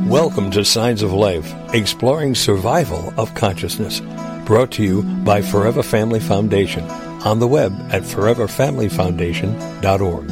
Welcome to Signs of Life, exploring survival of consciousness. Brought to you by Forever Family Foundation. On the web at foreverfamilyfoundation.org.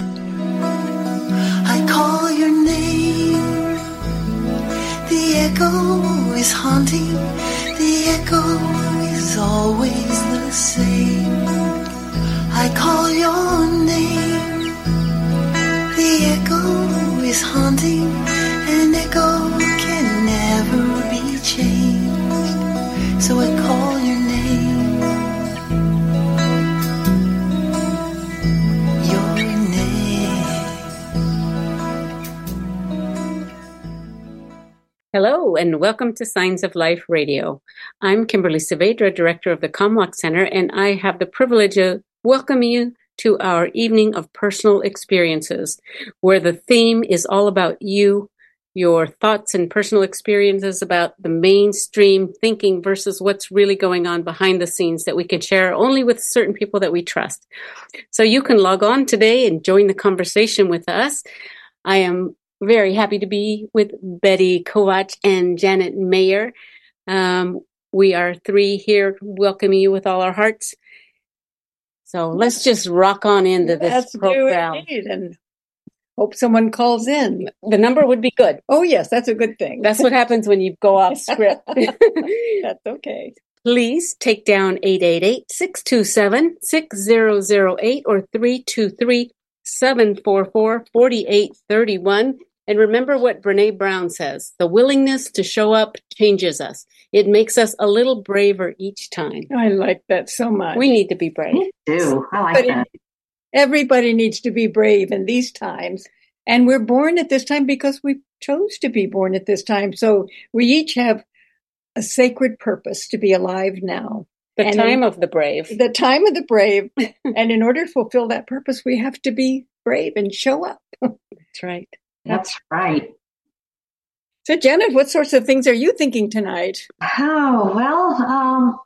I call your name. The echo is haunting. The echo is always the same. I call your name. The echo is haunting. An echo can never be changed. So I call your name. Your name. Hello, and welcome to Signs of Life Radio. I'm Kimberly Saavedra, Director of the Comwalk Center, and I have the privilege of welcoming you to our evening of personal experiences, where the theme is all about you, your thoughts and personal experiences about the mainstream thinking versus what's really going on behind the scenes that we can share only with certain people that we trust. So you can log on today and join the conversation with us. I am very happy to be with Betty Kovach and Janet Mayer. We are three here welcoming you with all our hearts. So let's just rock on into this program. Do indeed, and hope someone calls in. The number would be good. Oh, yes, that's a good thing. That's what happens when you go off script. That's okay. Please take down 888-627-6008 or 323-744-4831. And remember what Brené Brown says, the willingness to show up changes us. It makes us a little braver each time. I like that so much. We need to be brave. Me too. I like that. Everybody needs to be brave in these times. And we're born at this time because we chose to be born at this time. So we each have a sacred purpose to be alive now. The time of the brave. The time of the brave. And in order to fulfill that purpose, we have to be brave and show up. That's right. That's right. So, Janet, what sorts of things are you thinking tonight? Oh, well,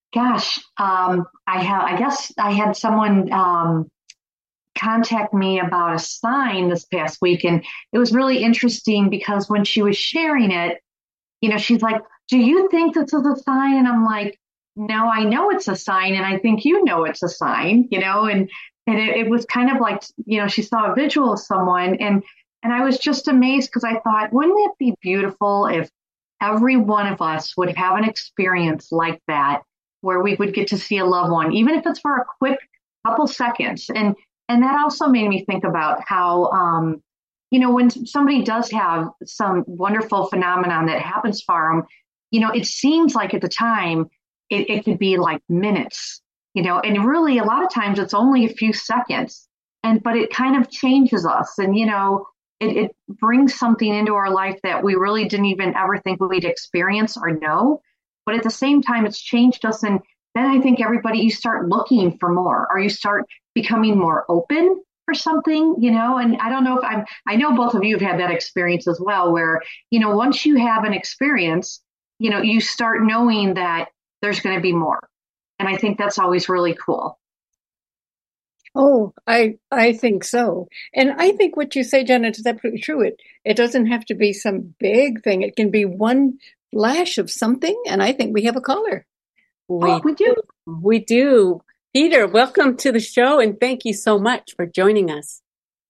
I guess I had someone contact me about a sign this past week, and it was really interesting because when she was sharing it, she's like, do you think this is a sign? And I'm like, no, I know it's a sign, and I think it's a sign, and it was kind of like, she saw a visual of someone, and I was just amazed because I thought, wouldn't it be beautiful if every one of us would have an experience like that, where we would get to see a loved one, even if it's for a quick couple seconds. And that also made me think about how, when somebody does have some wonderful phenomenon that happens for them, it seems like at the time it could be like minutes, and really a lot of times it's only a few seconds, but it kind of changes us. And, it brings something into our life that we really didn't even ever think we'd experience or know. But at the same time, it's changed us. And then I think you start looking for more, or you start becoming more open for something, and I don't know I know both of you have had that experience as well, where, once you have an experience, you start knowing that there's going to be more. And I think that's always really cool. Oh, I think so. And I think what you say, Janet, is absolutely true. It doesn't have to be some big thing. It can be one flash of something. And I think we have a caller. We do. Peter, welcome to the show, and thank you so much for joining us.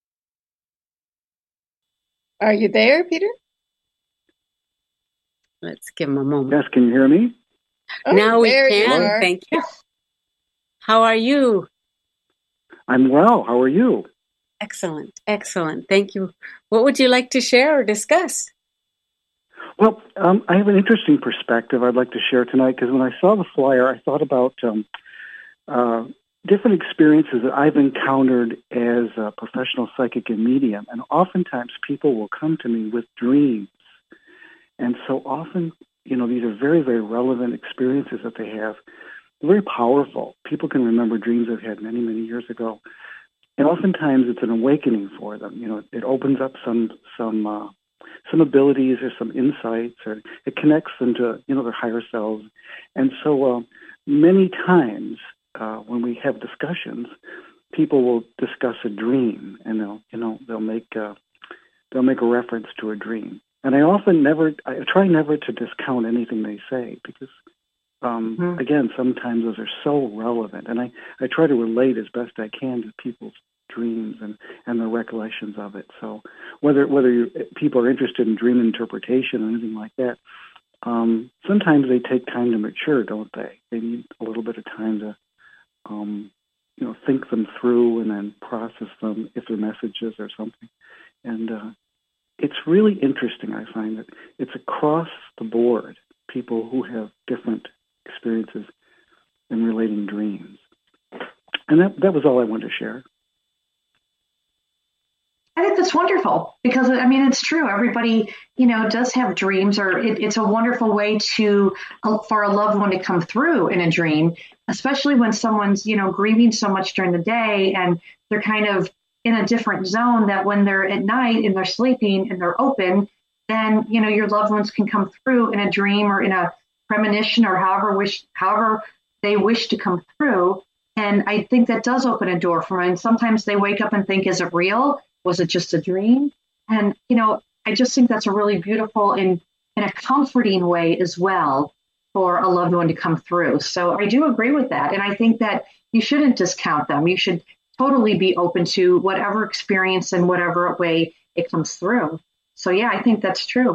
Are you there, Peter? Let's give him a moment. Yes, can you hear me? Now we can. Thank you. How are you? I'm well. How are you? Excellent. Thank you. What would you like to share or discuss? Well, I have an interesting perspective I'd like to share tonight, because when I saw the flyer, I thought about different experiences that I've encountered as a professional psychic and medium. And oftentimes people will come to me with dreams. And so often, these are very, very relevant experiences that they have. They're very powerful. People can remember dreams they've had many, many years ago. And oftentimes it's an awakening for them. It opens up some abilities or some insights, or it connects them to, their higher selves. And so many times when we have discussions, people will discuss a dream, and they'll make a reference to a dream. And I try never to discount anything they say because, again, sometimes those are so relevant. And I try to relate as best I can to people's dreams and their recollections of it. So whether people are interested in dream interpretation or anything like that, sometimes they take time to mature, don't they? They need a little bit of time to, think them through and then process them if they're messages or something. And it's really interesting, I find, that it's across the board, people who have different experiences in relating dreams. And that was all I wanted to share. I think that's wonderful because, I mean, it's true. Everybody, does have dreams, or it's a wonderful way for a loved one to come through in a dream, especially when someone's, grieving so much during the day and they're kind of in a different zone, that when they're at night and they're sleeping and they're open, then, your loved ones can come through in a dream or in a premonition or however they wish to come through. And I think that does open a door for them. And sometimes they wake up and think, is it real? Was it just a dream? And, I just think that's a really beautiful and in a comforting way as well for a loved one to come through. So I do agree with that. And I think that you shouldn't discount them. You should totally be open to whatever experience and whatever way it comes through. So, yeah, I think that's true.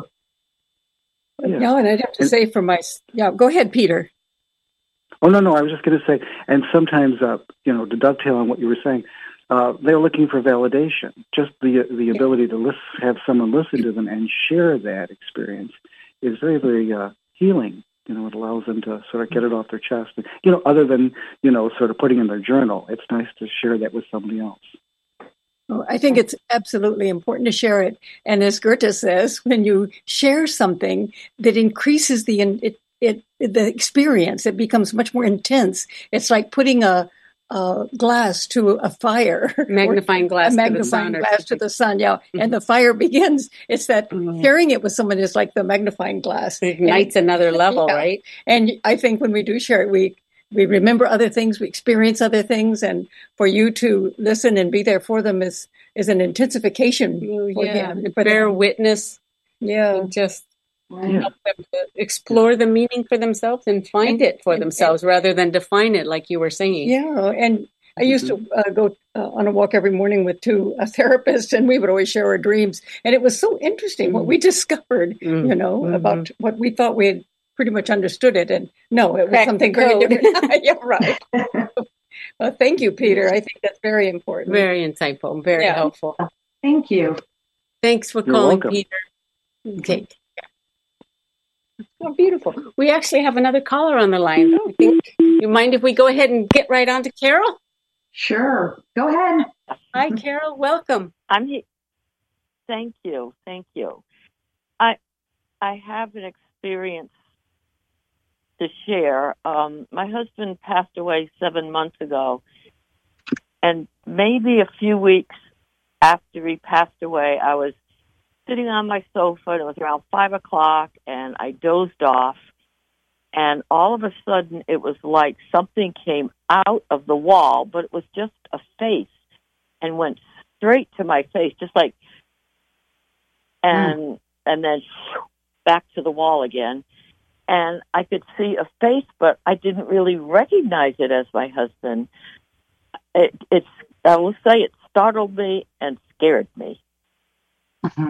Yeah, and I'd have to say go ahead, Peter. Oh, no, I was just going to say, and sometimes, to dovetail on what you were saying, they're looking for validation. Just the ability to have someone listen to them and share that experience is very, very healing. It allows them to sort of get it off their chest. Other than, sort of putting in their journal, it's nice to share that with somebody else. Well, I think it's absolutely important to share it. And as Goethe says, when you share something that increases the experience, it becomes much more intense. It's like putting a glass to a fire, magnifying glass to the sun. Yeah. Mm-hmm. And the fire begins. It's that sharing it with someone is like the magnifying glass. It ignites another level, right? And I think when we do share it, we remember other things, we experience other things. And for you to listen and be there for them is an intensification. Bear witness. Yeah. And just help them to explore the meaning for themselves and find it for themselves rather than define it, like you were saying. Yeah, and I used to go on a walk every morning with two therapists, and we would always share our dreams. And it was so interesting what we discovered, about what we thought we had pretty much understood it. And no, it was something very different. Yeah, right. Well, thank you, Peter. I think that's very important. Very insightful, very helpful. Thank you. Thanks for calling, Peter. Okay. Oh, beautiful. We actually have another caller on the line. I think, you mind if we go ahead and get right on to Carol? Sure. Go ahead. Hi, Carol. Welcome. I'm here. Thank you. I have an experience to share. My husband passed away 7 months ago, and maybe a few weeks after he passed away, I was sitting on my sofa, and it was around 5 o'clock, and I dozed off, and all of a sudden it was like something came out of the wall, but it was just a face and went straight to my face, just like, and then back to the wall again. And I could see a face, but I didn't really recognize it as my husband. I will say it startled me and scared me. Mm-hmm.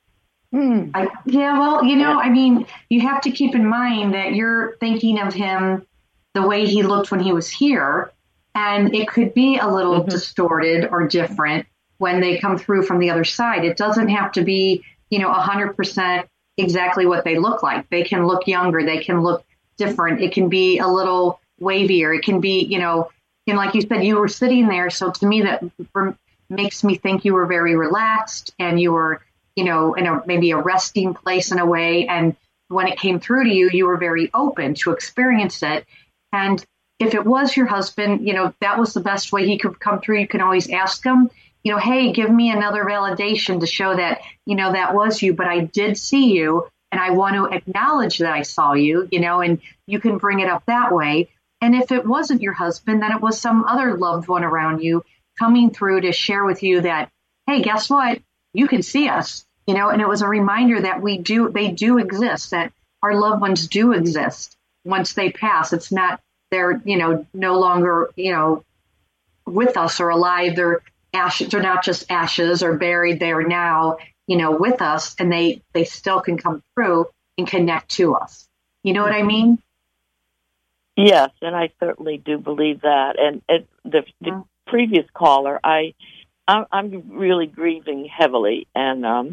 I mean, you have to keep in mind that you're thinking of him the way he looked when he was here, and it could be a little distorted or different when they come through from the other side. It doesn't have to be, 100% exactly what they look like. They can look younger. They can look different. It can be a little wavier. It can be, like you said, you were sitting there. So to me, that makes me think you were very relaxed and you were, in maybe a resting place in a way. And when it came through to you, you were very open to experience it. And if it was your husband, that was the best way he could come through. You can always ask him, hey, give me another validation to show that, that was you, but I did see you and I want to acknowledge that I saw you, and you can bring it up that way. And if it wasn't your husband, then it was some other loved one around you coming through to share with you that, hey, guess what? You can see us. and it was a reminder that they do exist, that our loved ones do exist once they pass. It's not, they're, no longer, with us or alive. They're ashes. They're not just ashes or buried. They are now, with us, and they still can come through and connect to us. You know what I mean? Yes, and I certainly do believe that. And the previous caller, I'm really grieving heavily, and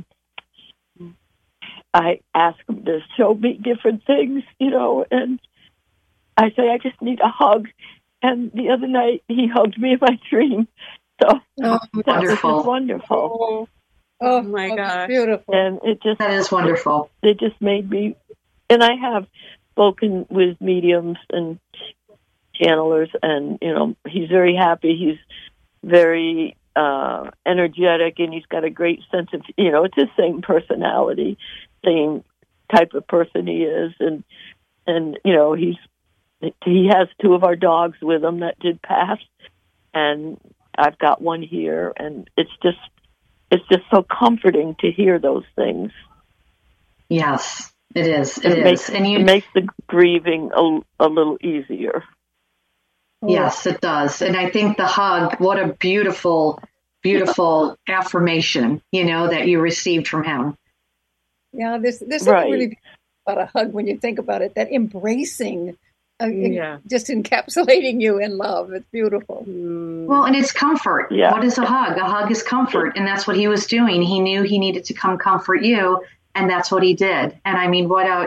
I ask him to show me different things, and I say, I just need a hug. And the other night, he hugged me in my dream. So that wonderful. was wonderful. Oh my gosh. Beautiful. And that is wonderful. It just made me, and I have spoken with mediums and channelers, and, he's very happy. He's very energetic, and he's got a great sense of, it's his same personality, same type of person he is. And he has 2 of our dogs with him that did pass, and I've got one here, and it's just so comforting to hear those things. Yes, it is. It makes the grieving a little easier. Yes, it does. And I think the hug, what a beautiful, beautiful affirmation, that you received from him. Yeah, this is right. Really about a hug when you think about it, that embracing, just encapsulating you in love. It's beautiful. Well, and it's comfort. Yeah. What is a hug? A hug is comfort. And that's what he was doing. He knew he needed to come comfort you. And that's what he did. And I mean, what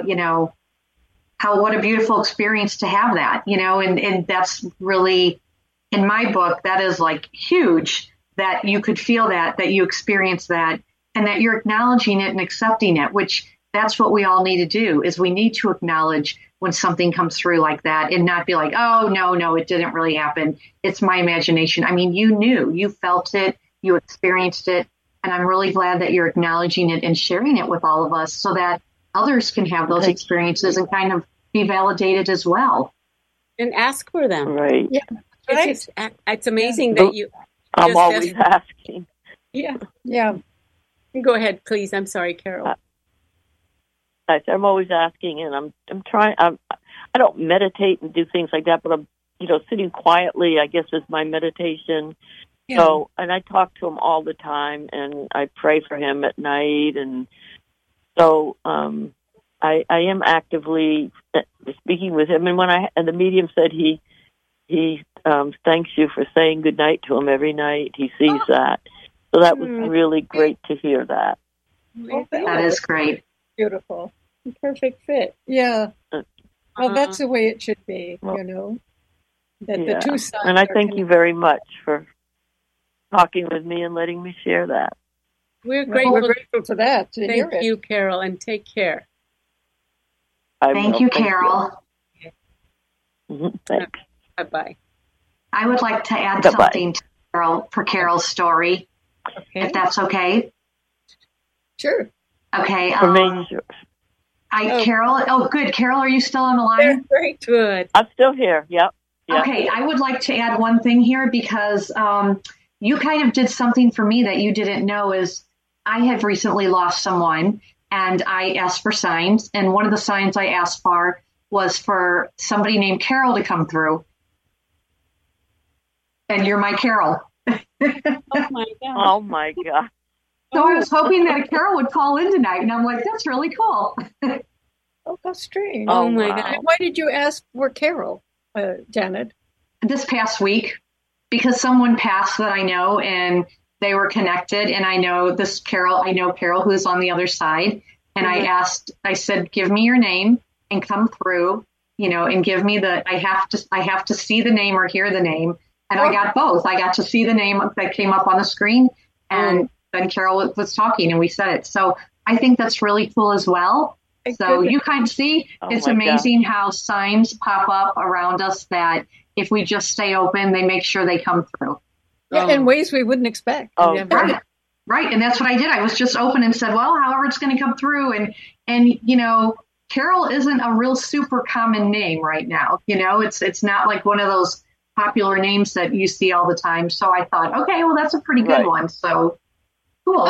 a beautiful experience to have that, and that's really, in my book, that is like huge, that you could feel that you experience that, and that you're acknowledging it and accepting it, which that's what we all need to do, is we need to acknowledge when something comes through like that and not be like, oh, no, it didn't really happen. It's my imagination. I mean, you knew, you felt it, you experienced it. And I'm really glad that you're acknowledging it and sharing it with all of us so that others can have those experiences and kind of be validated as well. And ask for them. Right. Yeah. It's amazing that you... I'm always asking. Yeah. Yeah. Go ahead, please. I'm sorry, Carol. I'm always asking, and I'm trying. I don't meditate and do things like that, but I'm, sitting quietly, I guess, is my meditation. Yeah. So, and I talk to him all the time, and I pray for him at night, and so I am actively speaking with him. And the medium said he thanks you for saying good night to him every night. He sees that, so that was really great to hear that. That is great. Beautiful. Perfect fit. Yeah. Well, that's the way it should be, that the two sides. And I thank you very much for talking with me and letting me share that. We're grateful for that. Thank you, Carol, and take care. Thank you, Carol. Thanks. Bye-bye. I would like to add something to Carol for Carol's story, if that's okay. Sure. Okay. For me, sure. Carol. Oh, good. Carol, are you still on the line? Very good. I'm still here. Yep. Okay. I would like to add one thing here because you kind of did something for me that you didn't know. Is I have recently lost someone, and I asked for signs, and one of the signs I asked for was for somebody named Carol to come through, and you're my Carol. Oh my God! Oh my God! So I was hoping that a Carol would call in tonight, and I'm like, that's really cool. Oh, how strange. Oh my God. Why did you ask for Carol, Janet? This past week, because someone passed that I know, and they were connected, and I know Carol who's on the other side, and I said, give me your name and come through, and give me I have to see the name or hear the name. And I got both. I got to see the name that came up on the screen, and then Carol was talking, and we said it. So I think that's really cool as well. So you kind of see, it's amazing how signs pop up around us that if we just stay open, they make sure they come through. Yeah, in ways we wouldn't expect. Oh, right. And that's what I did. I was just open and said, well, however it's going to come through. And Carol isn't a real super common name right now. It's not like one of those popular names that you see all the time. So I thought, okay, well, that's a pretty good one. So cool.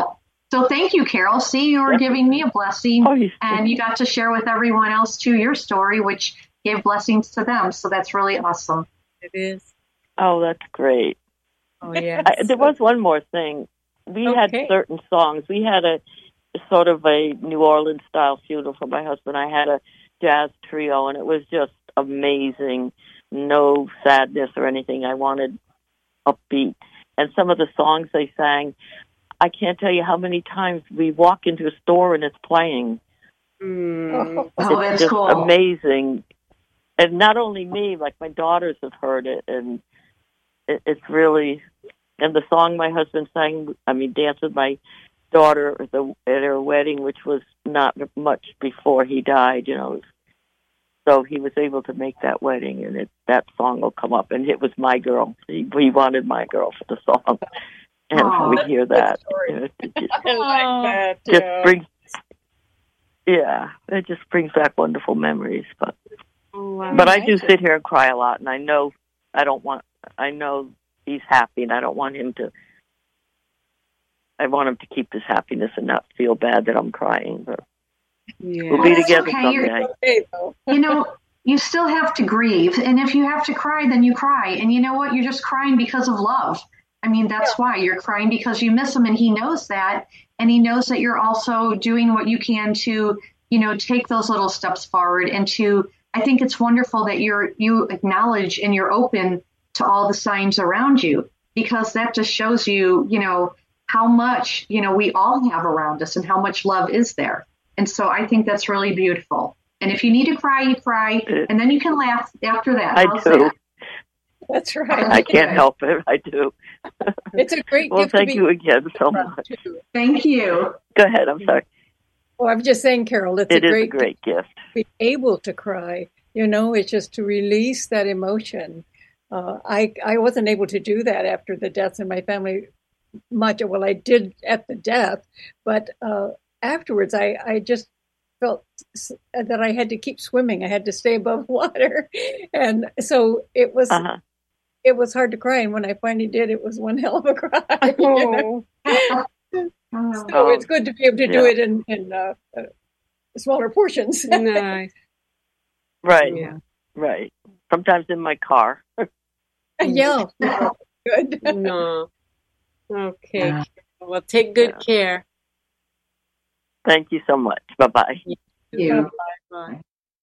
So thank you, Carol. See, you were giving me a blessing, Oh, and you got to share with everyone else too your story, which gave blessings to them. So that's really awesome. It is. Oh, that's great. Oh, yes. There was one more thing. We had certain songs. We had a sort of a New Orleans style funeral for my husband. I had a jazz trio, and it was just amazing. No sadness or anything. I wanted upbeat. And some of the songs they sang, I can't tell you how many times we walk into a store and it's playing. Oh, It's that's just cool. amazing. And not only me, like my daughters have heard it, and it's really, and the song my husband sang, danced with my daughter at her wedding, which was not much before he died, So he was able to make that wedding, and that song will come up, and it was My Girl. He wanted My Girl for the song. And so we hear that. It just brings back wonderful memories. But I do sit here and cry a lot, and I know he's happy, and I don't want him to. I want him to keep his happiness and not feel bad that I'm crying. But we'll be together someday. You still have to grieve, and if you have to cry, then you cry. And you know what? You're just crying because of love. That's why you're crying, because you miss him, and he knows that, and he knows that you're also doing what you can to, take those little steps forward. And I think it's wonderful that you acknowledge and you're open to all the signs around you, because that just shows you, how much, we all have around us and how much love is there. And so I think that's really beautiful. And if you need to cry, you cry, and then you can laugh after that. I do. That's right. I can't help it. I do. It's a great gift. Well, thank you again so much. Thank you. Go ahead. I'm sorry. Well, I'm just saying, Carol, it is a great gift. To be able to cry, it's just to release that emotion. I wasn't able to do that after the deaths in my family much. Well, I did at the death, but afterwards, I just felt that I had to keep swimming. I had to stay above water. And so it was it was hard to cry. And when I finally did, it was one hell of a cry. So it's good to be able to do it in smaller portions. Nice. Right. Yeah. Right. Sometimes in my car. Yeah. Good. No. Okay. Well, take good care. Thank you so much. Bye-bye. Bye-bye.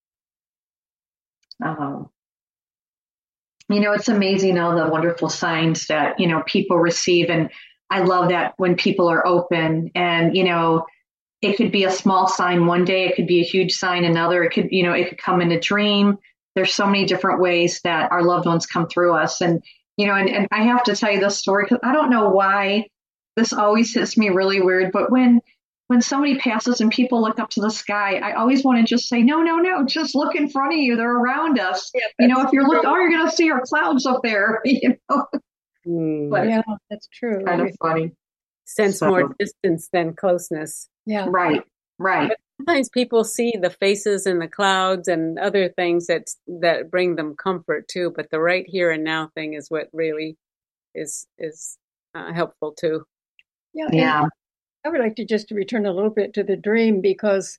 It's amazing all the wonderful signs that, people receive. And I love that when people are open and, it could be a small sign one day, it could be a huge sign another. It could, it could come in a dream. There's so many different ways that our loved ones come through us. And, and I have to tell you this story because I don't know why this always hits me really weird. But when somebody passes and people look up to the sky, I always want to just say, no, just look in front of you. They're around us. Yeah, if you're looking, you're going to see our clouds up there. But yeah, that's true. Kind of funny. Sense more distance than closeness. Yeah. Right. But sometimes people see the faces in the clouds and other things that bring them comfort too. But the right here and now thing is what really is helpful too. Yeah. I would like to just return a little bit to the dream because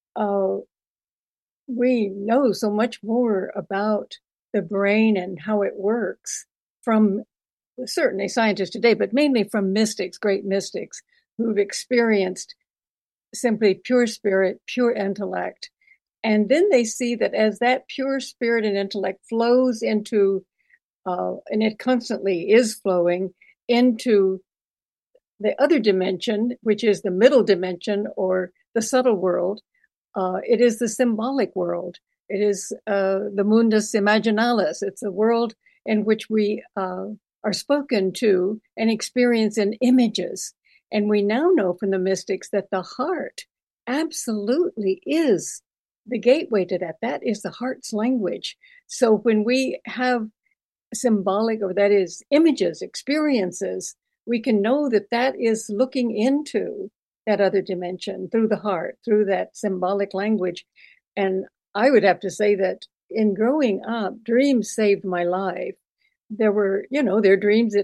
we know so much more about the brain and how it works from certainly scientists today, but mainly from mystics, great mystics who've experienced simply pure spirit, pure intellect. And then they see that as that pure spirit and intellect flows into, and it constantly is flowing into the other dimension, which is the middle dimension or the subtle world, it is the symbolic world. It is the mundus imaginalis. It's a world in which we are spoken to and experience in images. And we now know from the mystics that the heart absolutely is the gateway to that. That is the heart's language. So when we have symbolic, or that is images, experiences, we can know that that is looking into that other dimension through the heart, through that symbolic language. And I would have to say that in growing up, dreams saved my life. There were, there are dreams that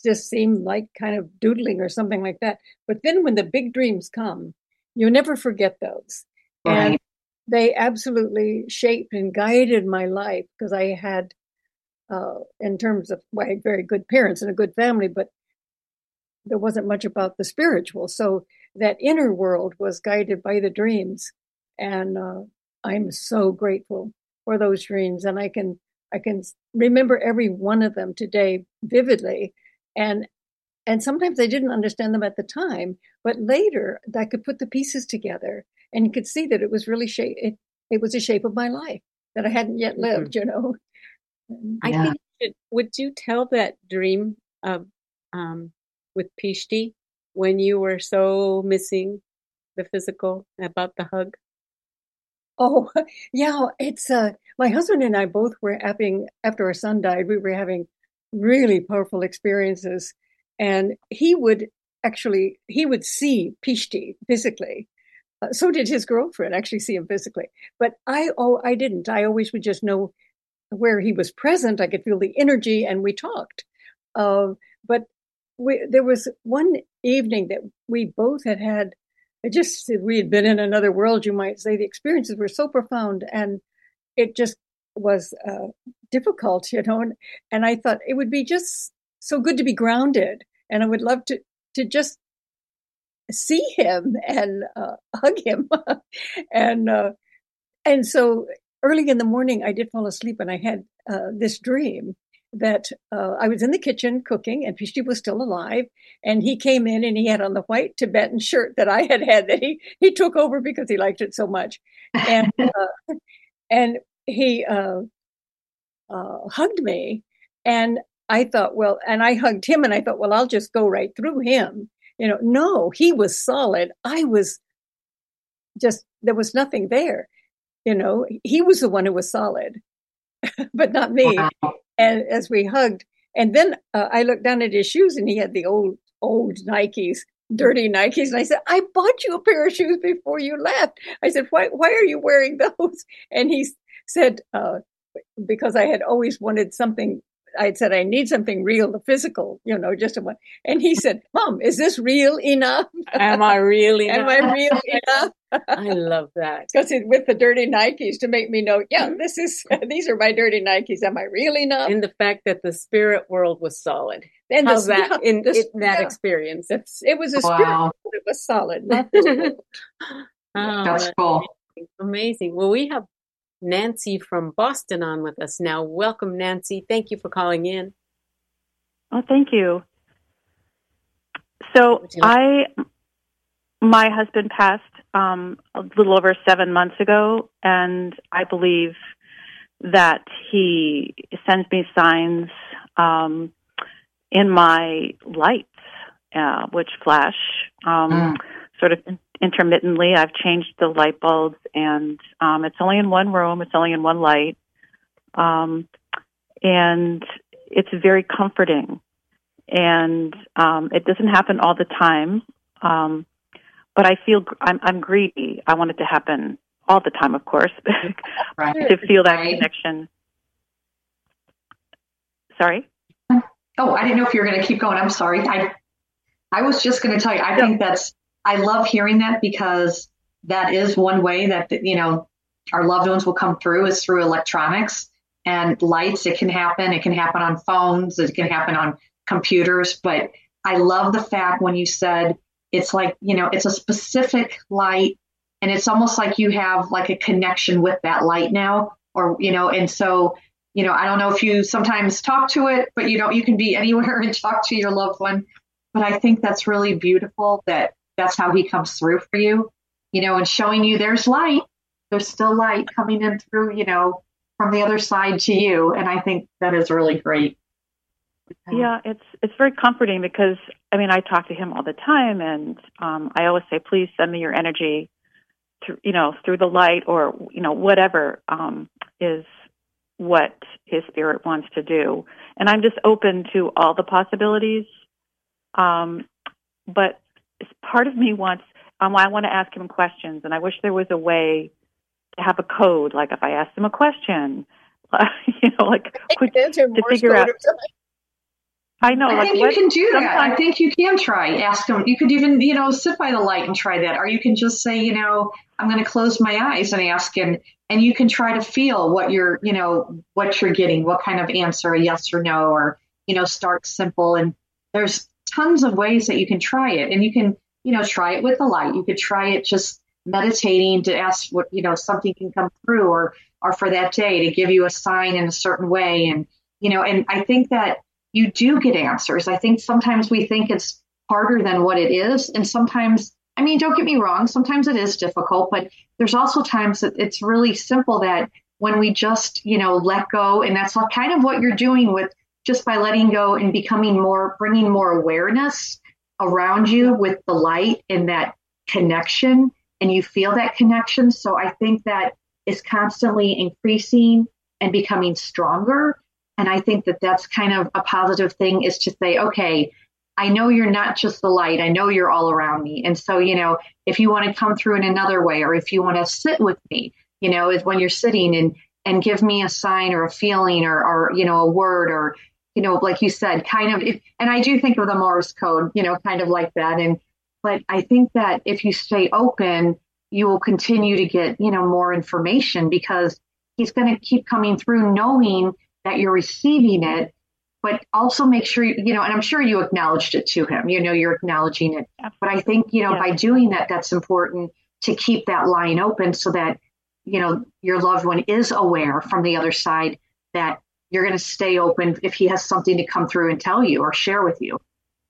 just seem like kind of doodling or something like that. But then when the big dreams come, you never forget those. Right. And they absolutely shaped and guided my life, because I had, in terms of, well, I had very good parents and a good family, but there wasn't much about the spiritual. So that inner world was guided by the dreams. And I'm so grateful for those dreams. And I can remember every one of them today vividly. And sometimes I didn't understand them at the time, but later I could put the pieces together and you could see that it was really it was a shape of my life that I hadn't yet lived, you know. I think, would you tell that dream of with Pishti when you were so missing the physical, about the hug? Oh, yeah. It's my husband and I both were after our son died, we were having really powerful experiences. And he would see Pishti physically. So did his girlfriend actually see him physically. But I didn't. I always would just know where he was present. I could feel the energy, and we talked. But there was one evening that we both had. We had been in another world, you might say. The experiences were so profound, and it just was difficult, you know. And I thought it would be just so good to be grounded, and I would love to just see him and hug him. and so early in the morning, I did fall asleep, and I had this dream that I was in the kitchen cooking, and Pishti was still alive, and he came in, and he had on the white Tibetan shirt that I had that he took over because he liked it so much, and and he hugged me, and I thought, well, and I hugged him, and I thought, well, I'll just go right through him, you know. No, he was solid. I was just, there was nothing there, you know. He was the one who was solid, but not me. Wow. And as we hugged, and then I looked down at his shoes, and he had the old Nikes, dirty Nikes. And I said, I bought you a pair of shoes before you left. I said, why are you wearing those? And he said, because I had always wanted something. I had said, I need something real, the physical, you know, just a one. And he said, Mom, is this real enough? Am I real enough? Am I real enough? I love that. Because with the dirty Nikes to make me know, yeah, these are my dirty Nikes. Am I real enough? And the fact that the spirit world was solid. And how's that in that experience? It was a spirit world that was solid, not physical. That's cool. Amazing. Well, we have Nancy from Boston on with us now. Welcome, Nancy. Thank you for calling in. Oh, thank you. So my husband passed a little over 7 months ago, and I believe that he sends me signs in my lights, which flash sort of intermittently. I've changed the light bulbs, and it's only in one room. It's only in one light. And it's very comforting. And it doesn't happen all the time. But I feel I'm greedy. I want it to happen all the time, of course, right. to feel that connection. Sorry? Oh, I didn't know if you were going to keep going. I'm sorry. I was just going to tell you, I think I love hearing that, because that is one way that, you know, our loved ones will come through, is through electronics and lights. It can happen. It can happen on phones. It can happen on computers. But I love the fact when you said it's like, you know, it's a specific light, and it's almost like you have like a connection with that light now, or, you know, and so, you know, I don't know if you sometimes talk to it, but you can be anywhere and talk to your loved one. But I think that's really beautiful that that's how he comes through for you, you know, and showing you there's light. There's still light coming in through, you know, from the other side to you. And I think that is really great. Yeah, it's very comforting, because, I mean, I talk to him all the time, and I always say, please send me your energy through the light, or, you know, whatever is what his spirit wants to do. And I'm just open to all the possibilities. But part of me wants, I want to ask him questions, and I wish there was a way to have a code. Like if I asked him a question, you know, like to figure out. I know. I like think what, you can do that. sometimes, I think you can try. Ask them. You could even, sit by the light and try that. Or you can just say, I'm going to close my eyes and ask, and you can try to feel what what you're getting, what kind of answer, a yes or no, or, start simple. And there's tons of ways that you can try it. And you can, try it with the light. You could try it just meditating to ask what, something can come through, or for that day to give you a sign in a certain way. And, and I think that you do get answers. I think sometimes we think it's harder than what it is. And sometimes, don't get me wrong, sometimes it is difficult, but there's also times that it's really simple, that when we just, let go, and that's kind of what you're doing with just by letting go and bringing more awareness around you with the light and that connection, and you feel that connection. So I think that is constantly increasing and becoming stronger. And I think that that's kind of a positive thing, is to say, okay, I know you're not just the light. I know you're all around me. And so, if you want to come through in another way, or if you want to sit with me, is when you're sitting and give me a sign or a feeling or a word, or, like you said, kind of, and I do think of the Morse code, kind of like that. But I think that if you stay open, you will continue to get, more information, because he's going to keep coming through, knowing that you're receiving it, but also make sure, and I'm sure you acknowledged it to him, you're acknowledging it. But I think, by doing that, that's important to keep that line open, so that, your loved one is aware from the other side that you're going to stay open if he has something to come through and tell you or share with you.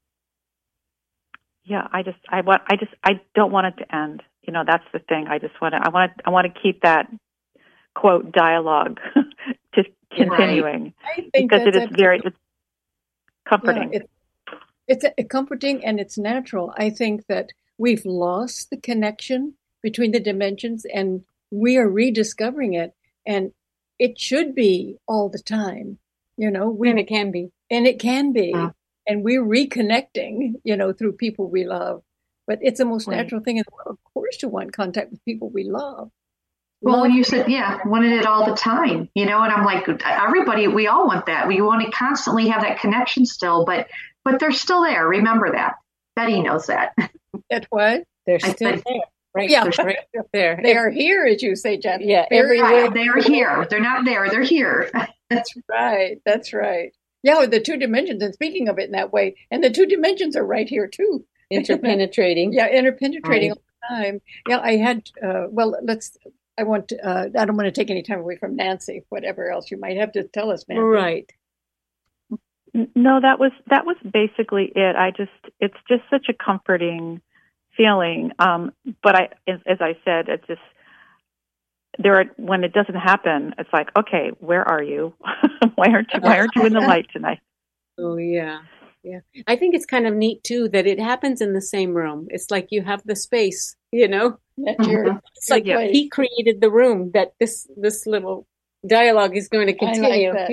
Yeah, I don't want it to end. That's the thing. I want to keep that quote dialogue just continuing, I think because it's comforting. Yeah, it's comforting, and it's natural. I think that we've lost the connection between the dimensions, and we are rediscovering it. And it should be all the time, and it can be. And it can be. Yeah. And we're reconnecting, through people we love. But it's the most natural thing in the world, of course, to want contact with people we love. Well, when you said, wanted it all the time, and I'm like, everybody, we all want that. We want to constantly have that connection still, but they're still there. Remember that. Betty knows that. That's what? They're still there. Right. Yeah, right up there. They are here, as you say, Jen. Yeah, everywhere. They are here. They're not there. They're here. That's right. That's right. Yeah, the two dimensions, and speaking of it in that way, and the two dimensions are right here too. Interpenetrating. Yeah, interpenetrating all the time. Yeah, I had, I don't want to take any time away from Nancy, whatever else you might have to tell us, Nancy. Right. No, that was basically it. It's just such a comforting feeling. But as I said, it's just, when it doesn't happen, it's like, okay, where are you? why aren't you in the light tonight? Oh yeah. Yeah. I think it's kind of neat too that it happens in the same room. It's like you have the space, It's like he created the room that this little dialogue is going to continue, like that,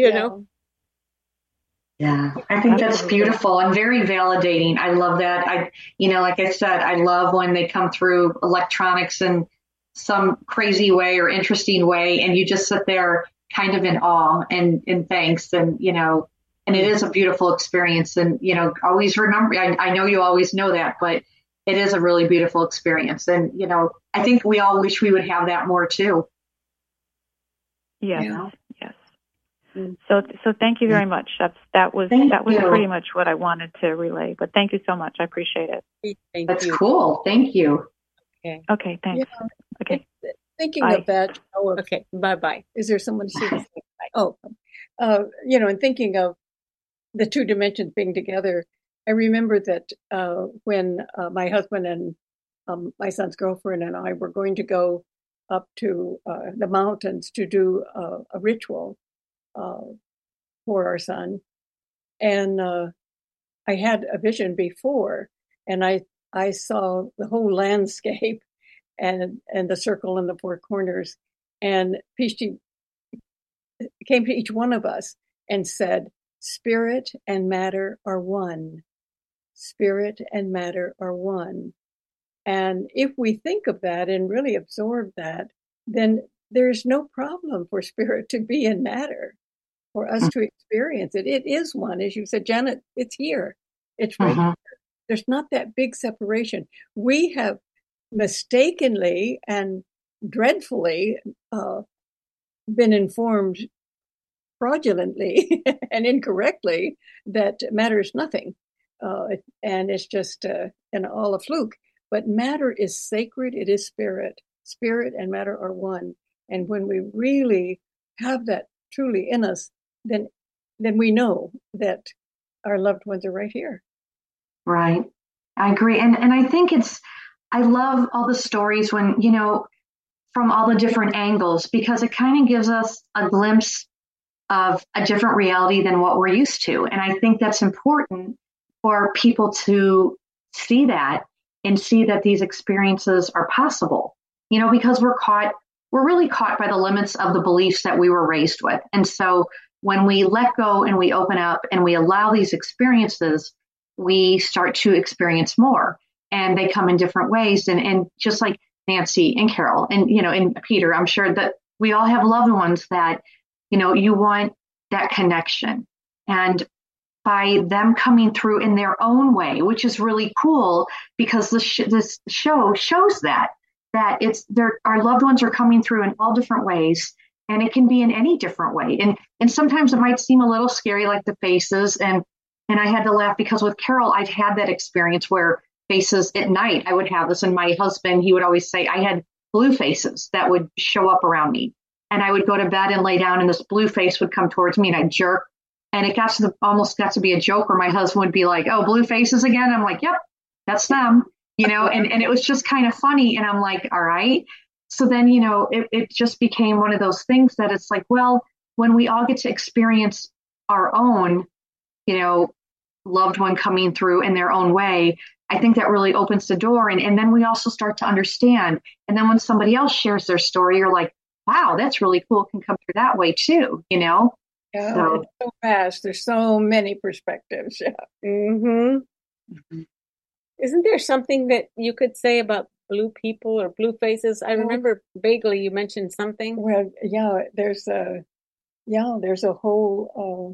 Yeah, I think that's beautiful and very validating. I love that. Like I said, I love when they come through electronics in some crazy way or interesting way, and you just sit there kind of in awe and thanks, and and it is a beautiful experience. And always remember, I know you always know that, but it is a really beautiful experience. And I think we all wish we would have that more too. Yes. So thank you very much. That was pretty much what I wanted to relay. But thank you so much. I appreciate it. That's cool. Thank you. Okay. Thanks. Yeah. Okay. Thinking of that. Okay. Bye. Is there someone to see this? Oh, and thinking of the two dimensions being together, I remember that when my husband and my son's girlfriend and I were going to go up to the mountains to do a ritual for our son, and I had a vision before, and I saw the whole landscape and the circle in the four corners, and Pishti came to each one of us and said, "Spirit and matter are one. Spirit and matter are one." And if we think of that and really absorb that, then there's no problem for spirit to be in matter. for us to experience it. It is one, as you said, Janet, it's here. It's right here. There's not that big separation. We have mistakenly and dreadfully been informed fraudulently and incorrectly that matter is nothing. And it's just all a fluke. But matter is sacred. It is spirit. Spirit and matter are one. And when we really have that truly in us, then we know that our loved ones are right here. Right. I agree. And I think I love all the stories when, from all the different angles, because it kind of gives us a glimpse of a different reality than what we're used to. And I think that's important for people to see that and see that these experiences are possible, because we're really caught by the limits of the beliefs that we were raised with. And so when we let go and we open up and we allow these experiences, we start to experience more, and they come in different ways. And just like Nancy and Carol and, and Peter, I'm sure that we all have loved ones that, you want that connection. And by them coming through in their own way, which is really cool, because this show shows that our loved ones are coming through in all different ways, and it can be in any different way. And sometimes it might seem a little scary, like the faces. And I had to laugh because with Carol, I'd had that experience where faces at night, I would have this. And my husband, he would always say I had blue faces that would show up around me. And I would go to bed and lay down, and this blue face would come towards me, and I'd jerk. And it almost got to be a joke where my husband would be like, "Oh, blue faces again?" I'm like, "Yep, that's them," and it was just kind of funny. And I'm like, all right. So then, it just became one of those things that it's like, well, when we all get to experience our own, loved one coming through in their own way, I think that really opens the door. And then we also start to understand. And then when somebody else shares their story, you're like, wow, that's really cool. It can come through that way too, Yeah, it's so vast. There's so many perspectives. Yeah. Mm-hmm. Isn't there something that you could say about blue people or blue faces? I remember vaguely you mentioned something. Well, yeah, there's a whole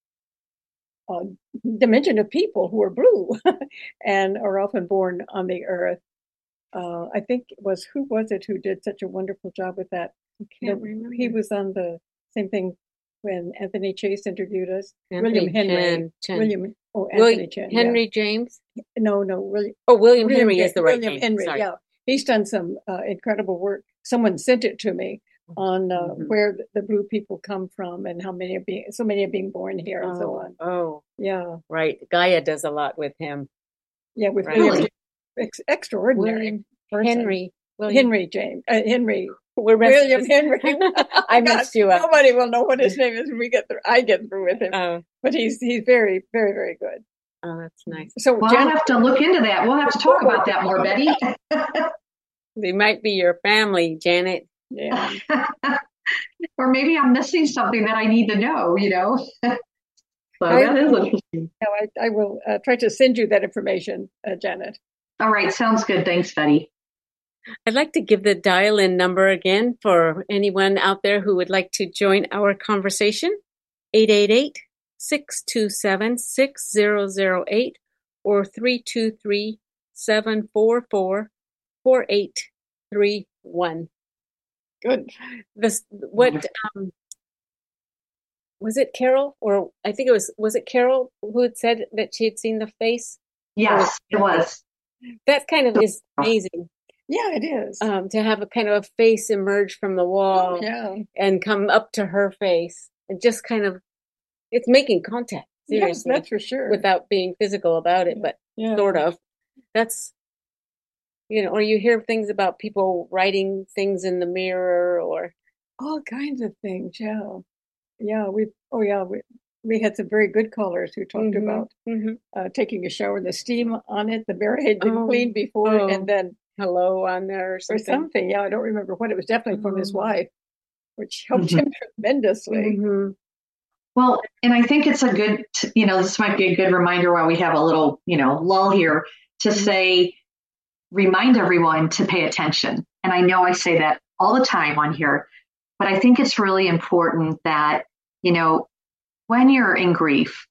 dimension of people who are blue and are often born on the earth. I think who was it who did such a wonderful job with that? I can't remember. He was on the same thing when Anthony Chase interviewed us. William Henry. Anthony Chen. Henry James? No, William. Oh, William Henry is the right William name. Henry, Sorry. yeah. He's done some incredible work. Someone sent it to me on where the blue people come from and how many so many are being born here and so on. Oh, yeah. Right. Gaia does a lot with him. Yeah, with really extraordinary Henry James. Henry. William Henry. I mixed you up. Nobody will know what his name is when we get through. I get through with him. But he's very, very, very good. Oh, that's nice. So I'll have to look into that. We'll have to talk about that more, Betty. They might be your family, Janet. Yeah. Or maybe I'm missing something that I need to know, So that is interesting. I will try to send you that information, Janet. All right. Sounds good. Thanks, Betty. I'd like to give the dial-in number again for anyone out there who would like to join our conversation, 888-627-6008 or 323-744-4831. Good. Was it Carol? Or I think was it Carol who had said that she had seen the face? Yes, it was. That kind of is amazing. Yeah, it is. To have a kind of a face emerge from the wall and come up to her face. And just kind of, it's making contact. Seriously. Yes, that's for sure. Without being physical about it, but sort of. That's, or you hear things about people writing things in the mirror or. All kinds of things, yeah. Yeah, we had some very good callers who talked about taking a shower, the steam on it, the mirror had been cleaned before, and then hello on there or something. Yeah, I don't remember what it was. Definitely from his wife, which helped him tremendously. Well, and I think it's a good, this might be a good reminder while we have a little, lull here to say, remind everyone to pay attention. And I know I say that all the time on here, but I think it's really important that, when you're in grief,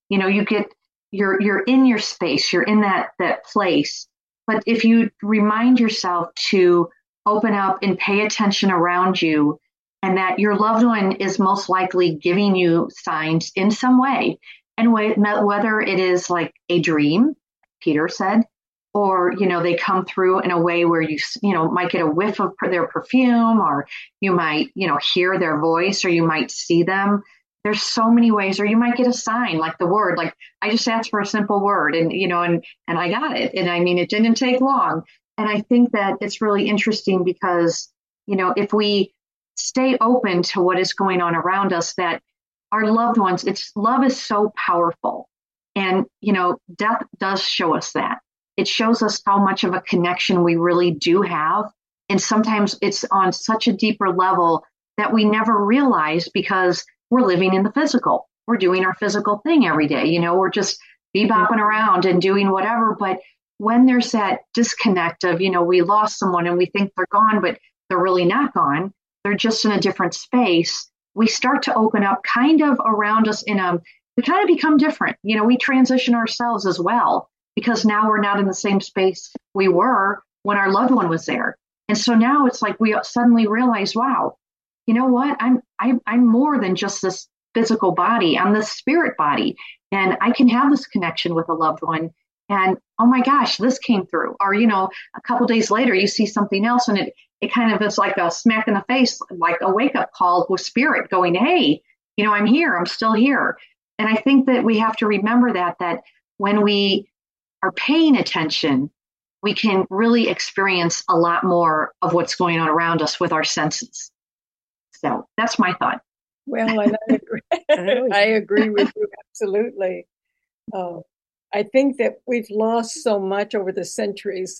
you're in your space, you're in that place. But if you remind yourself to open up and pay attention around you, and that your loved one is most likely giving you signs in some way, and whether it is like a dream, Peter said, or, they come through in a way where you might get a whiff of their perfume, or you might, hear their voice, or you might see them. There's so many ways, or you might get a sign like the word, like I just asked for a simple word and I got it. And I mean, it didn't take long. And I think that it's really interesting because, if we stay open to what is going on around us, that our loved ones, love is so powerful. And, death does show us that. It shows us how much of a connection we really do have. And sometimes it's on such a deeper level that we never realize because we're living in the physical. We're doing our physical thing every day. We're just bebopping around and doing whatever. But when there's that disconnect of, we lost someone and we think they're gone, but they're really not gone. They're just in a different space. We start to open up kind of around us we kind of become different. We transition ourselves as well, because now we're not in the same space we were when our loved one was there. And so now it's like we suddenly realize, wow, you know what? I'm more than just this physical body. I'm the spirit body, and I can have this connection with a loved one. And oh my gosh, this came through. Or, a couple days later, you see something else, and it kind of is like a smack in the face, like a wake up call with spirit going, hey, I'm here. I'm still here. And I think that we have to remember that when we are paying attention, we can really experience a lot more of what's going on around us with our senses. So that's my thought. Well, and I agree. I agree with you absolutely. I think that we've lost so much over the centuries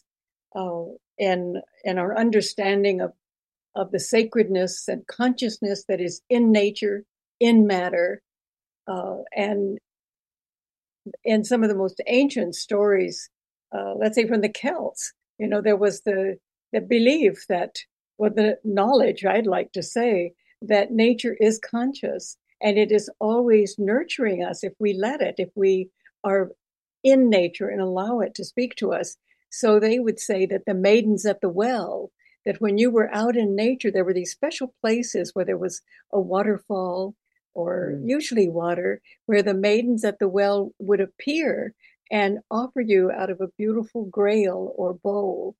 in our understanding of the sacredness and consciousness that is in nature, in matter, and in some of the most ancient stories, let's say from the Celts, there was the belief that, the knowledge, I'd like to say, that nature is conscious and it is always nurturing us if we let it, if we are in nature and allow it to speak to us. So they would say that the maidens at the well, that when you were out in nature, there were these special places where there was a waterfall or usually water, where the maidens at the well would appear and offer you out of a beautiful grail or bowl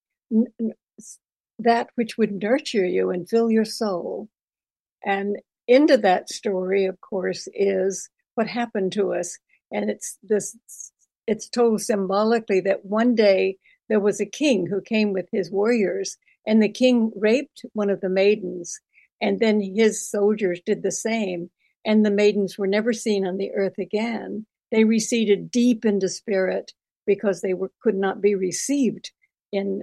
that which would nurture you and fill your soul. And into that story, of course, is what happened to us. And it's told symbolically that one day there was a king who came with his warriors, and the king raped one of the maidens, and then his soldiers did the same. And the maidens were never seen on the earth again. They receded deep into spirit because they could not be received in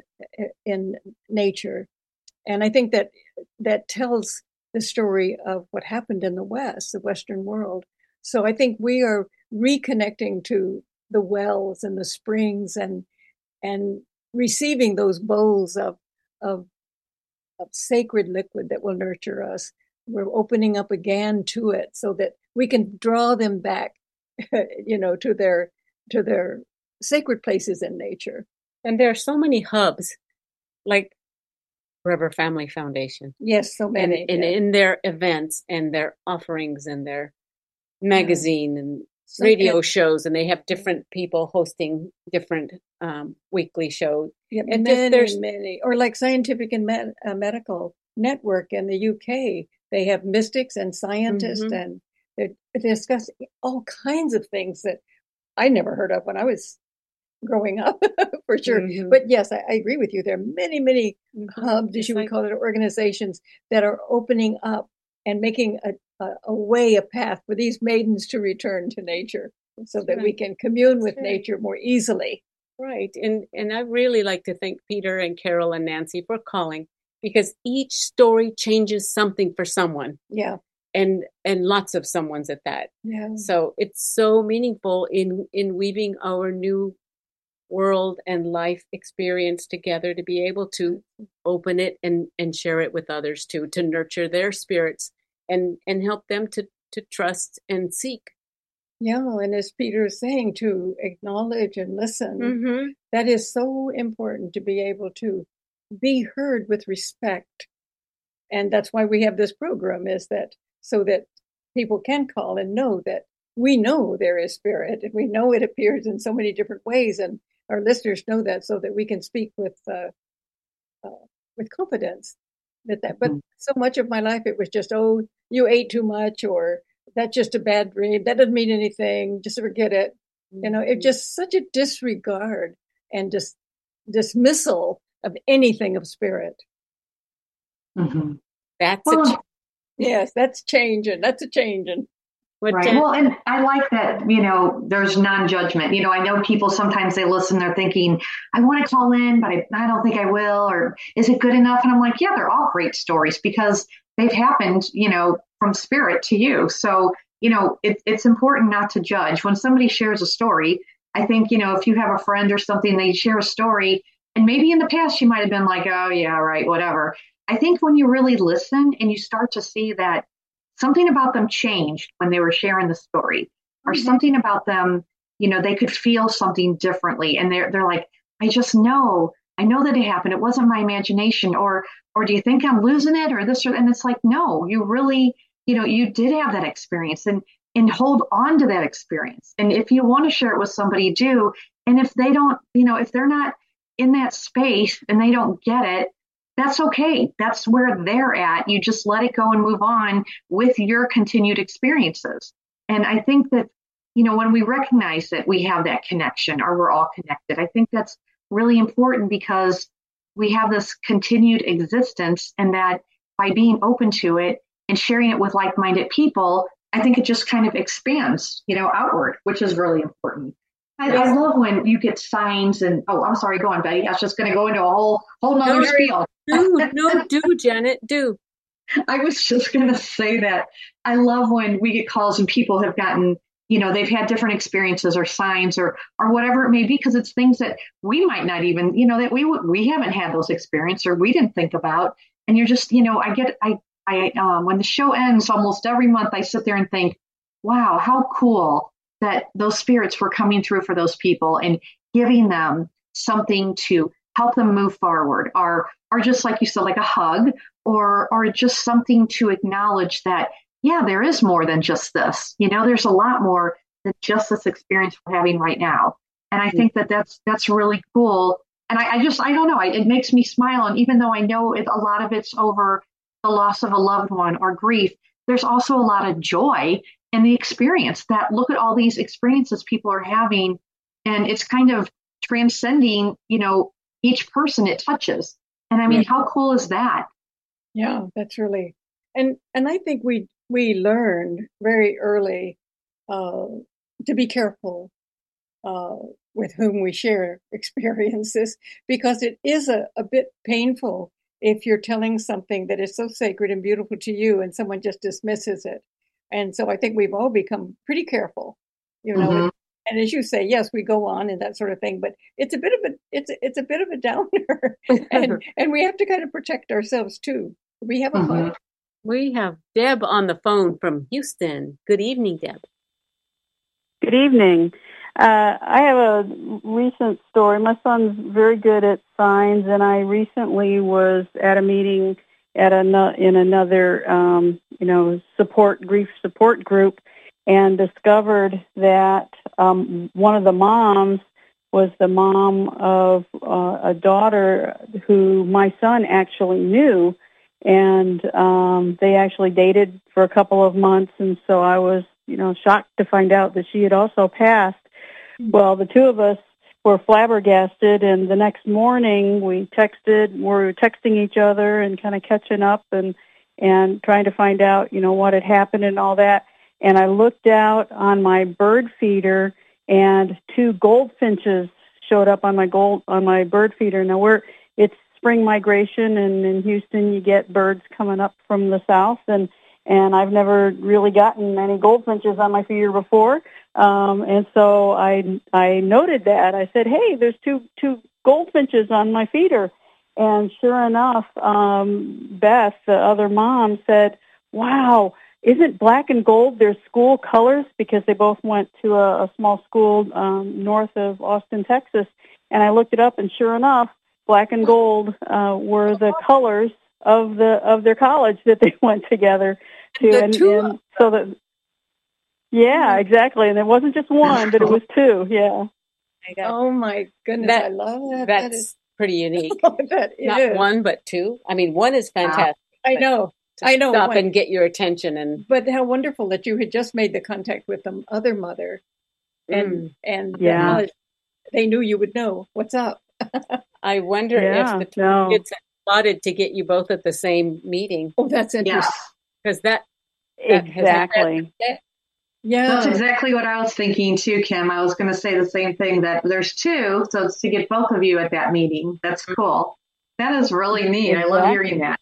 nature. And I think that tells the story of what happened in the West, the Western world. So I think we are reconnecting to the wells and the springs and receiving those bowls of sacred liquid that will nurture us. We're opening up again to it so that we can draw them back, to their sacred places in nature. And there are so many hubs, like Forever Family Foundation. Yes, so many. And in their events and their offerings and their magazine and radio shows, and they have different people hosting different weekly shows. Yeah, and many. Or like Scientific and Medical Network in the UK, they have mystics and scientists, and they discuss all kinds of things that I never heard of when I was growing up, for sure. But yes, I agree with you. There are many, many hubs, as you would call it, organizations that are opening up and making a path for these maidens to return to nature so that we can commune with nature more easily. Right. And I really like to thank Peter and Carol and Nancy for calling, because each story changes something for someone. Yeah. And lots of someones at that. Yeah. So it's so meaningful in weaving our new world and life experience together, to be able to open it and share it with others too, to nurture their spirits and help them to trust and seek Yeah, and as Peter is saying, to acknowledge and listen, Mm-hmm. that is so important, to be able to be heard with respect. And that's why we have this program, is that so that people can call and know that we know there is spirit, and we know it appears in so many different ways, and our listeners know that, so that we can speak with confidence. But so much of my life, it was just, oh, you ate too much, or that's just a bad dream. That doesn't mean anything. Just forget it. It's just such a disregard and just dismissal of anything of spirit. Mm-hmm. Yes, that's changing. That's a changing. Right. Well, and I like that, there's non-judgment. I know people, sometimes they listen, they're thinking, I want to call in, but I don't think I will, or is it good enough? And I'm like, yeah, they're all great stories because they've happened, from spirit to you. So, it's important not to judge. When somebody shares a story, I think, if you have a friend or something, they share a story, and maybe in the past you might have been like, oh yeah, right, whatever. I think when you really listen and you start to see that something about them changed when they were sharing the story, or something about them, they could feel something differently. And they're like, I know that it happened. It wasn't my imagination, or do you think I'm losing it, or this, and it's like, no, you really, you did have that experience, and hold on to that experience. And if you want to share it with somebody, do. And if they don't, if they're not in that space and they don't get it, that's okay. That's where they're at. You just let it go and move on with your continued experiences. And I think that, when we recognize that we have that connection, or we're all connected, I think that's really important, because we have this continued existence, and that by being open to it and sharing it with like-minded people, I think it just kind of expands, outward, which is really important. I love when you get signs and, I'm sorry, go on, Betty. I was just going to go into a whole nother spiel. Do, Janet, do. I was just going to say that I love when we get calls and people have gotten, they've had different experiences or signs or whatever it may be, because it's things that we might not even, that we haven't had those experiences or we didn't think about. And you're just, when the show ends almost every month, I sit there and think, wow, how cool that those spirits were coming through for those people and giving them something to help them move forward, or just like you said, like a hug, or just something to acknowledge that, yeah, there is more than just this. There's a lot more than just this experience we're having right now. And I think that that's really cool. And I don't know, it makes me smile. And even though I know a lot of it's over the loss of a loved one or grief, there's also a lot of joy in the experience. That look at all these experiences people are having, and it's kind of transcending, each person it touches. And I mean, how cool is that? Yeah, that's really, and I think we learned very early to be careful with whom we share experiences, because it is a bit painful if you're telling something that is so sacred and beautiful to you and someone just dismisses it. And so I think we've all become pretty careful, and as you say, yes, we go on and that sort of thing, but it's a bit of a downer, and we have to kind of protect ourselves too. We have a fun. We have Deb on the phone from Houston. Good evening, Deb. Good evening. I have a recent story. My son's very good at signs, and I recently was at a meeting in another grief support group, and discovered that one of the moms was the mom of a daughter who my son actually knew, and they actually dated for a couple of months, and so I was, shocked to find out that she had also passed. Well, the two of us were flabbergasted, and the next morning we were texting each other and kind of catching up and trying to find out, what had happened and all that. And I looked out on my bird feeder, and 2 goldfinches showed up on my bird feeder. Now it's spring migration, and in Houston you get birds coming up from the south, and I've never really gotten any goldfinches on my feeder before. And so I noted that. I said, hey, there's two goldfinches on my feeder. And sure enough, Beth, the other mom, said, wow, isn't black and gold their school colors? Because they both went to a small school north of Austin, Texas. And I looked it up, and sure enough, black and gold were the colors of their college that they went together to. And so that, yeah, exactly. And it wasn't just one, but it was two. Yeah. Oh my goodness, I love that. That's pretty unique. That Not is. one, but two. I mean, one is fantastic. I know. Stop and get your attention, but how wonderful that you had just made the contact with the other mother, and they knew you would know what's up. I wonder if the two kids had plotted to get you both at the same meeting. Oh, that's interesting. Because that exactly. Yeah, that's exactly what I was thinking too, Kim. I was going to say the same thing, that there's two, so it's to get both of you at that meeting. That's cool. That is really neat. Exactly. I love hearing that.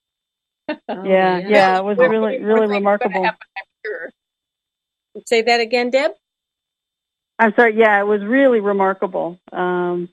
Yeah, it was really remarkable. Say that again, Deb. I'm sorry. Yeah, it was really remarkable. We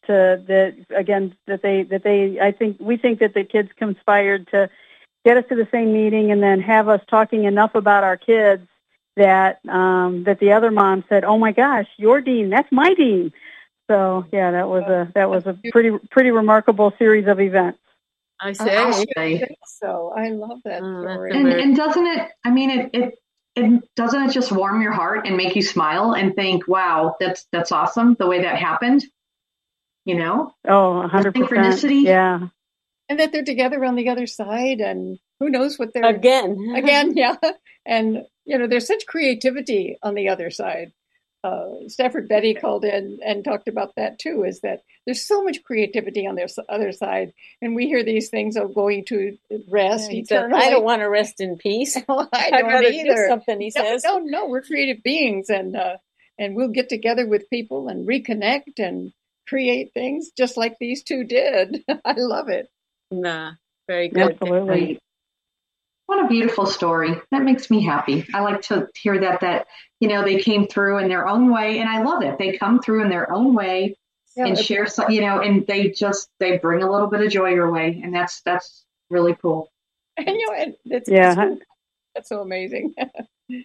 think that the kids conspired to get us to the same meeting and then have us talking enough about our kids that the other mom said, "Oh my gosh, your dean, that's my dean." So yeah, that was a pretty remarkable series of events. I say so. I love that story. And doesn't it? I mean, it doesn't it just warm your heart and make you smile and think, "Wow, that's awesome." The way that happened, you know. Oh, 100%. Synchronicity. Yeah. And that they're together on the other side, and who knows what they're again, yeah. And there's such creativity on the other side. Stafford Betty called in and talked about that too, is that there's so much creativity on their other side. And we hear these things of going to rest. He said, I don't want to rest in peace. I don't either. Do something, he says. No, we're creative beings, and we'll get together with people and reconnect and create things just like these two did. I love it. Nah, very good. Absolutely. What a beautiful story. That makes me happy. I like to hear that they came through in their own way. And I love it. They come through in their own way and share some, and they bring a little bit of joy your way. And that's really cool. And that's so amazing. Yeah,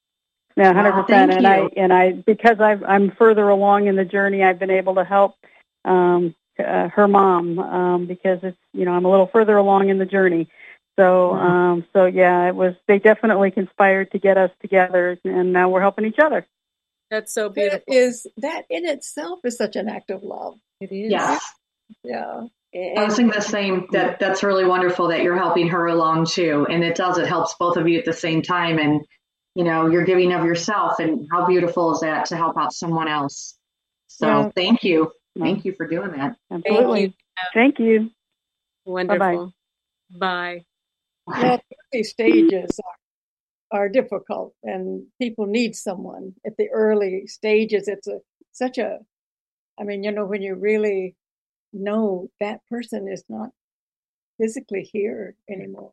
100%. And I because I'm further along in the journey, I've been able to help her mom because it's I'm a little further along in the journey. So they definitely conspired to get us together, and now we're helping each other. That's so beautiful. That in itself is such an act of love. It is. Yes. Yeah. I was thinking the same. That's really wonderful that you're helping her along too, and it helps both of you at the same time, and you're giving of yourself, and how beautiful is that to help out someone else? So thank you for doing that. Absolutely. Thank you. Wonderful. Bye. Yeah, these stages are difficult, and people need someone at the early stages. It's when you really know that person is not physically here anymore.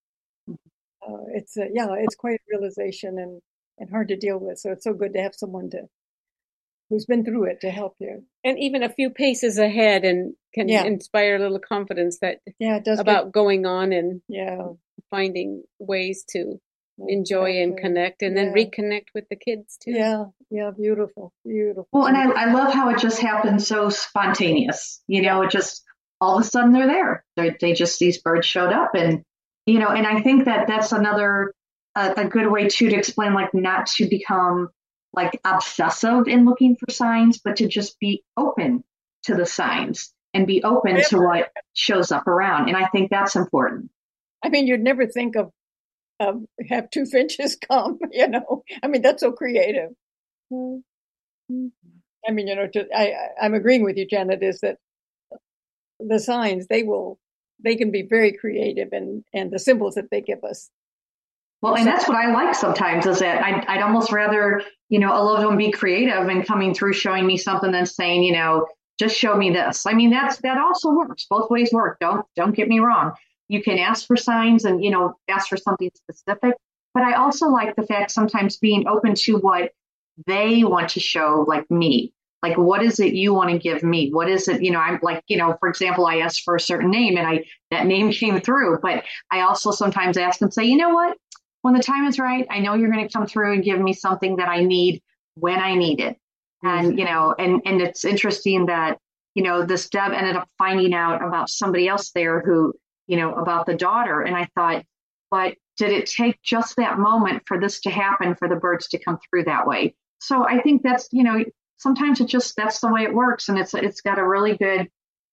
It's quite a realization and hard to deal with. So it's so good to have someone who's been through it to help you. And even a few paces ahead and can inspire a little confidence that it does about going on and finding ways to enjoy and connect and then reconnect with the kids too. Yeah, beautiful. Well, and I love how it just happened so spontaneous. It just all of a sudden they're there. These birds showed up, and and I think that's another a good way too to explain, like, not to become like obsessive in looking for signs, but to just be open to the signs and be open to what shows up around. And I think that's important. I mean, you'd never think of have two finches come, that's so creative. I mean, I'm agreeing with you, Janet, is that the signs, they can be very creative, and the symbols that they give us. Well, and that's what I like sometimes, is that I'd almost rather, a loved one be creative and coming through showing me something than saying, just show me this. I mean, that also works. Both ways work. Don't get me wrong. You can ask for signs and, ask for something specific. But I also like the fact sometimes being open to what they want to show, like me. Like, what is it you want to give me? What is it, I'm like, for example, I asked for a certain name and that name came through. But I also sometimes ask and say, you know what when the time is right, I know you're going to come through and give me something that I need when I need it. And, and it's interesting that, this Deb ended up finding out about somebody else there who, about the daughter. And I thought, but did it take just that moment for this to happen, for the birds to come through that way? So I think that's, sometimes that's the way it works. And it's got a really good,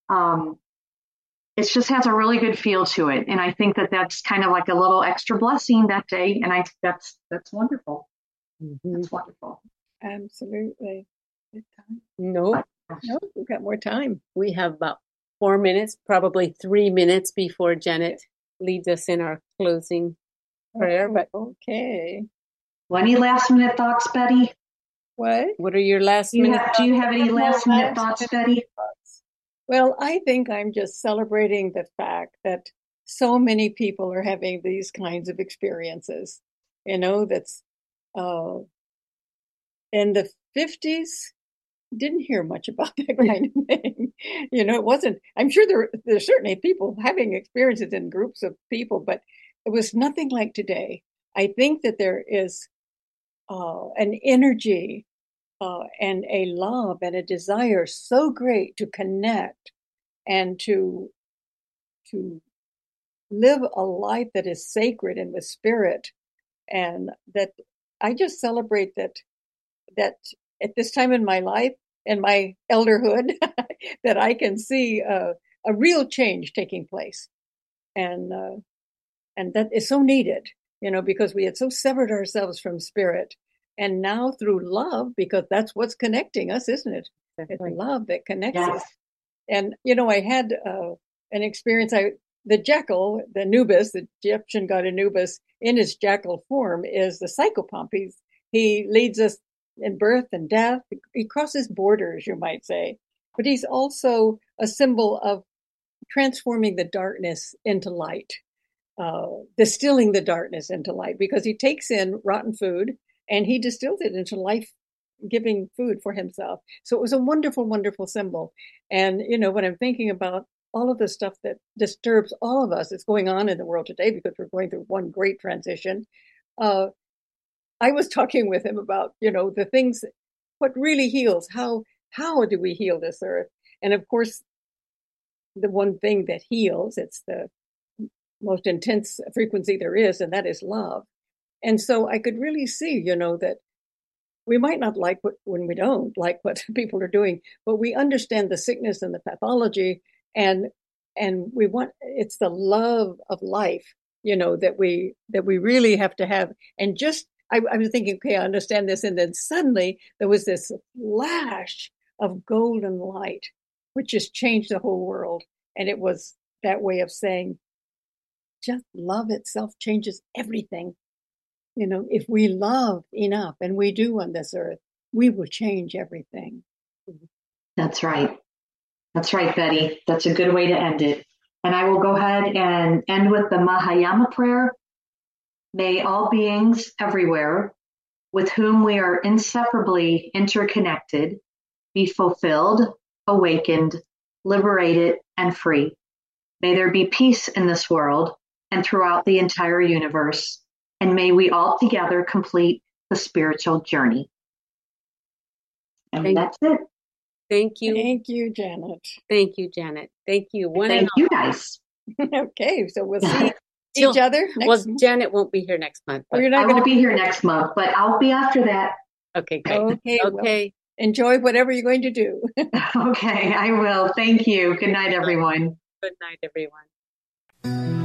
it just has a really good feel to it. And I think that's kind of like a little extra blessing that day. And that's wonderful. Mm-hmm. That's wonderful. Absolutely. No, we've got more time. We have about 4 minutes, probably 3 minutes before Janet leads us in our closing prayer. But okay. Well, any last minute thoughts, Betty? What are your last minute thoughts? Do you have any last minute thoughts, Betty? Well, I think I'm just celebrating the fact that so many people are having these kinds of experiences. That's in the 50s, didn't hear much about that kind of thing. It wasn't, I'm sure there's certainly people having experiences in groups of people, but it was nothing like today. I think that there is an energy and a love and a desire so great to connect and to live a life that is sacred and with spirit. And that I just celebrate that at this time in my life and my elderhood, that I can see a real change taking place. And that is so needed, because we had so severed ourselves from spirit. And now through love, because that's what's connecting us, isn't it? Definitely. It's love that connects us. And, I had an experience. The jackal, the Anubis, the Egyptian god Anubis, in his jackal form is the psychopomp. He leads us in birth and death. He crosses borders, you might say. But he's also a symbol of transforming the darkness into light, distilling the darkness into light, because he takes in rotten food and he distills it into life-giving food for himself. So it was a wonderful, wonderful symbol. And, when I'm thinking about all of the stuff that disturbs all of us, it's going on in the world today because we're going through one great transition. I was talking with him about, the things, what really heals, how do we heal this earth? And of course, the one thing that heals, it's the most intense frequency there is, and that is love. And so I could really see, that we might not like when we don't like what people are doing, but we understand the sickness and the pathology, and we want, it's the love of life, that we really have to have. And just, I was thinking, okay, I understand this. And then suddenly there was this flash of golden light, which just changed the whole world. And it was that way of saying, just love itself changes everything. If we love enough, and we do on this earth, we will change everything. That's right. That's right, Betty. That's a good way to end it. And I will go ahead and end with the Mahayama prayer. May all beings everywhere with whom we are inseparably interconnected be fulfilled, awakened, liberated, and free. May there be peace in this world and throughout the entire universe. And may we all together complete the spiritual journey. And that's it. Thank you. Thank you, Janet. Thank you, Janet. Thank you. Thank you, guys. Okay, so we'll see each other next month. Janet won't be here next month. I won't be here next month, but I'll be after that. Okay, great. Okay. Okay. Well, enjoy whatever you're going to do. Okay, I will. Thank you. Good night, everyone. Good night, everyone.